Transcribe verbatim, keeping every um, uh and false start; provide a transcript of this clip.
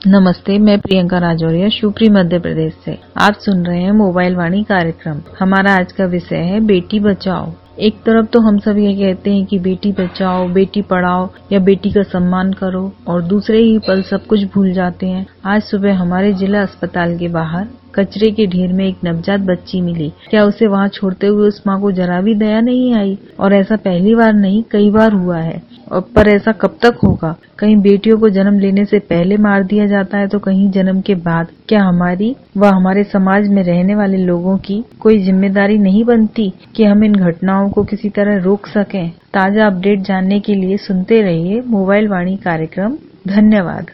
नमस्ते, मैं प्रियंका राजौरिया शिवपुरी मध्य प्रदेश से। आप सुन रहे हैं मोबाइल वाणी कार्यक्रम। हमारा आज का विषय है बेटी बचाओ। एक तरफ तो हम सब ये कहते हैं कि बेटी बचाओ, बेटी पढ़ाओ या बेटी का सम्मान करो, और दूसरे ही पल सब कुछ भूल जाते हैं। आज सुबह हमारे जिला अस्पताल के बाहर कचरे के ढेर में एक नवजात बच्ची मिली। क्या उसे वहाँ छोड़ते हुए उस माँ को जरा भी दया नहीं आई? और ऐसा पहली बार नहीं, कई बार हुआ है। और पर ऐसा कब तक होगा? कहीं बेटियों को जन्म लेने से पहले मार दिया जाता है तो कहीं जन्म के बाद। क्या हमारी व हमारे समाज में रहने वाले लोगों की कोई जिम्मेदारी नहीं बनती कि हम इन घटनाओं को किसी तरह रोक सकें? ताजा अपडेट जानने के लिए सुनते रहिए मोबाइल वाणी कार्यक्रम। धन्यवाद।